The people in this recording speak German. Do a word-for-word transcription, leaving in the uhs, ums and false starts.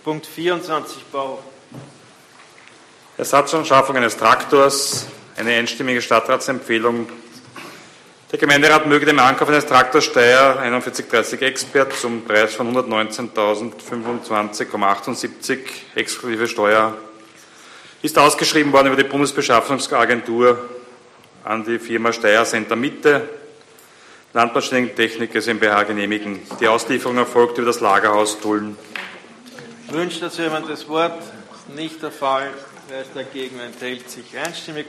Punkt vierundzwanzig, Bauhof. Ersatzanschaffung eines Traktors, eine einstimmige Stadtratsempfehlung. Der Gemeinderat möge dem Ankauf eines Traktors Steyr einundvierzig dreißig Expert zum Preis von hundertneunzehntausendfünfundzwanzig Komma achtundsiebzig exklusive Steuer ist ausgeschrieben worden über die Bundesbeschaffungsagentur an die Firma Steyr Center Mitte, Landmaschinentechnik GmbH genehmigen. Die Auslieferung erfolgt über das Lagerhaus Tulln. Wünscht dazu jemand das Wort? Nicht der Fall. Wer ist dagegen? Enthält sich einstimmig.